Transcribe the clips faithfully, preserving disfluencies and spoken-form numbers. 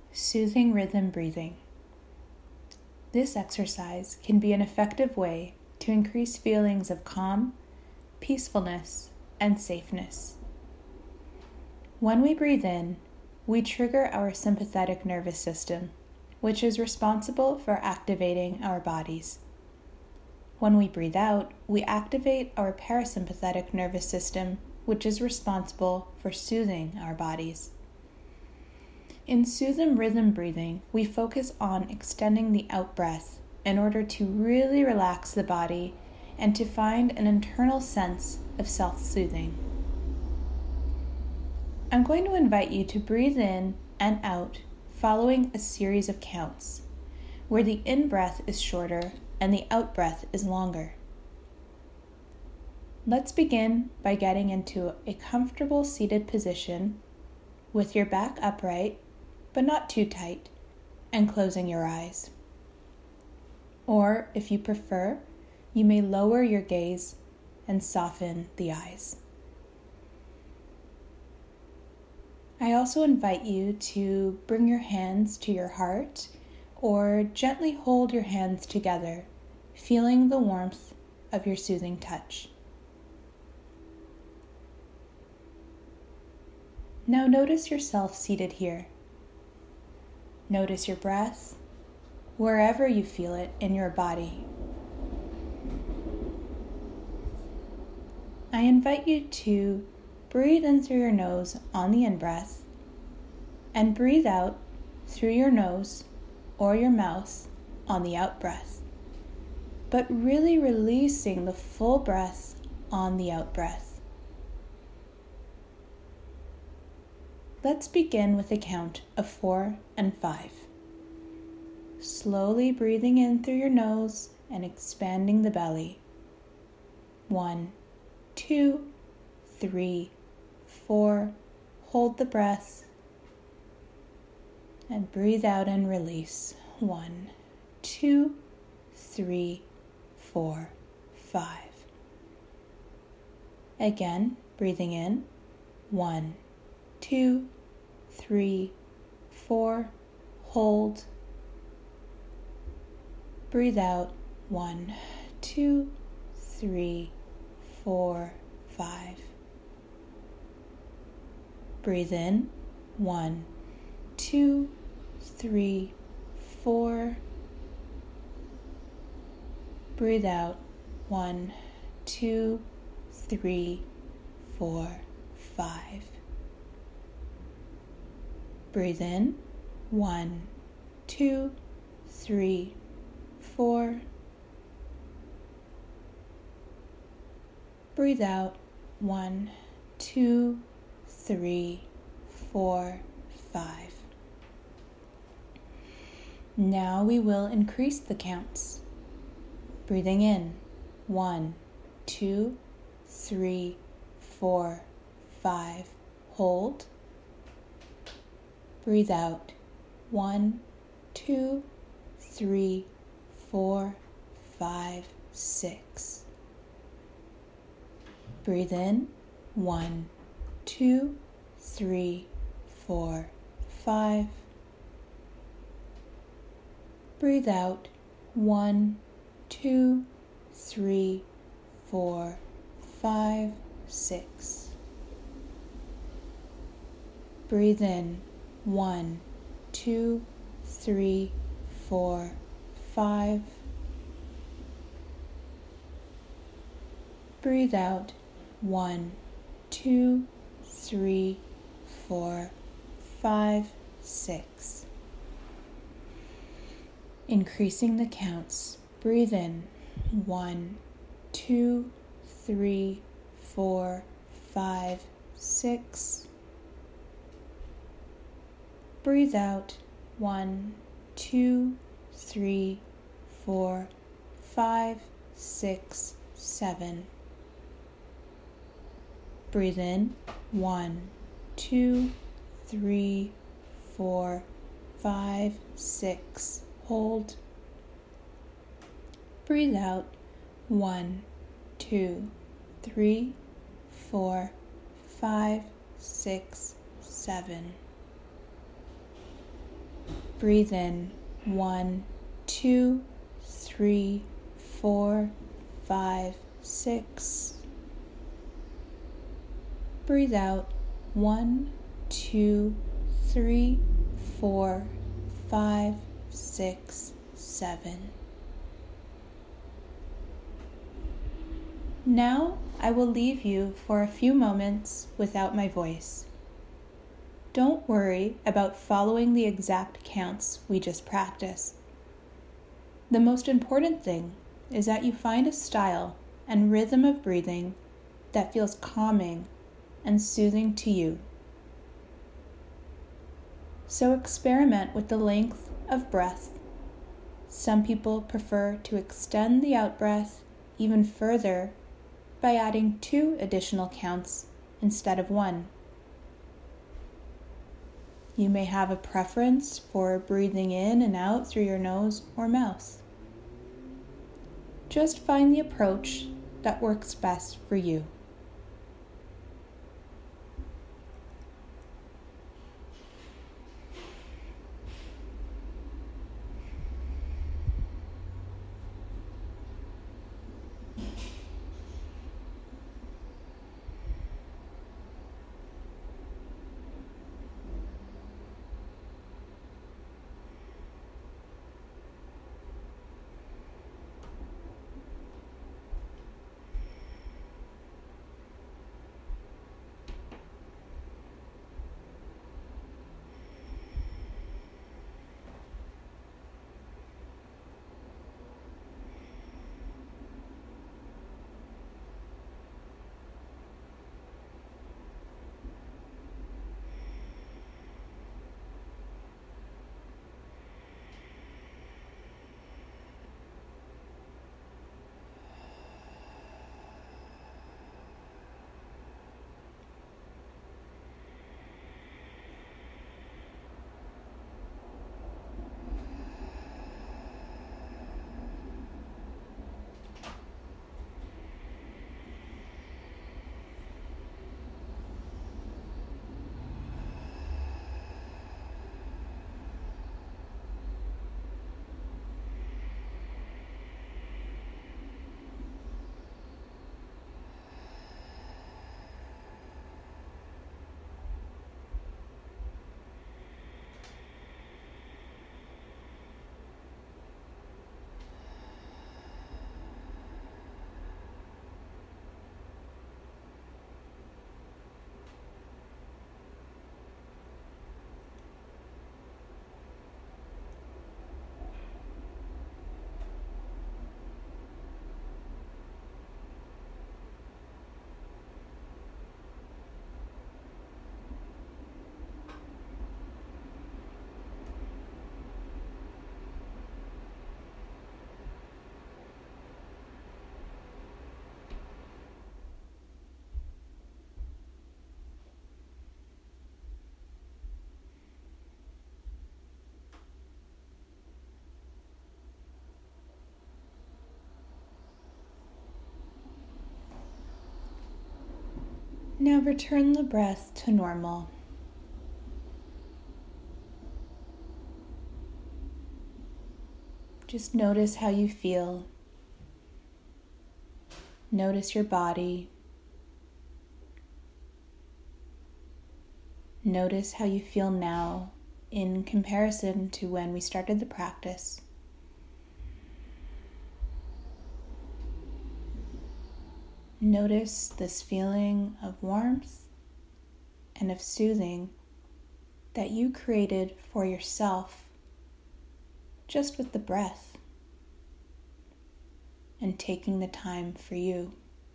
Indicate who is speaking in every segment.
Speaker 1: Soothing rhythm breathing. This exercise can be an effective way to increase feelings of calm, peacefulness, and safeness. When we breathe in, we trigger our sympathetic nervous system, which is responsible for activating our bodies. When we breathe out, we activate our parasympathetic nervous system, which is responsible for soothing our bodies. In soothing rhythm breathing, we focus on extending the out-breath in order to really relax the body and to find an internal sense of self-soothing. I'm going to invite you to breathe in and out following a series of counts, where the in-breath is shorter and the out-breath is longer. Let's begin by getting into a comfortable seated position with your back upright, but not too tight, and closing your eyes. Or, if you prefer, you may lower your gaze and soften the eyes. I also invite you to bring your hands to your heart or gently hold your hands together, feeling the warmth of your soothing touch. Now notice yourself seated here. Notice your breath, wherever you feel it in your body. I invite you to breathe in through your nose on the in-breath and breathe out through your nose or your mouth on the out-breath, but really releasing the full breath on the out-breath. Let's begin with a count of four and five. Slowly breathing in through your nose and expanding the belly. One, two, three, four. Hold the breath and breathe out and release. One, two, three, four, five. Again, breathing in. One, two, three, four, hold. Breathe out. One, two, three, four, five. Breathe in. One, two, three, four. Breathe out. One, two, three, four, five. Breathe in. One, two, three, four. Breathe out. One, two, three, four, five. Now we will increase the counts. Breathing in. One, two, three, four, five. Hold. Breathe out. One, two, three, four, five, six. Breathe in. One, two, three, four, five. Breathe out. One, two, three, four, five, six. Breathe in. One, two, three, four, five. Breathe out. One, two, three, four, five, six. Increasing the counts. Breathe in. One, two, three, four, five, six. Breathe out. One, two, three, four, five, six, seven. Breathe in. One, two, three, four, five, six. Hold. Breathe out. One, two, three, four, five, six, seven. Breathe in one, two, three, four, five, six. Breathe out one, two, three, four, five, six, seven. Now I will leave you for a few moments without my voice. Don't worry about following the exact counts we just practiced. The most important thing is that you find a style and rhythm of breathing that feels calming and soothing to you. So experiment with the length of breath. Some people prefer to extend the out-breath even further by adding two additional counts instead of one. You may have a preference for breathing in and out through your nose or mouth. Just find the approach that works best for you. Now return the breath to normal. Just notice how you feel. Notice your body. Notice how you feel now in comparison to when we started the practice. Notice this feeling of warmth and of soothing that you created for yourself just with the breath and taking the time for you.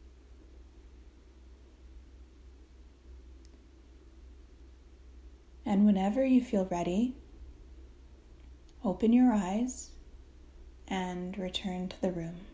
Speaker 1: And whenever you feel ready, open your eyes and return to the room.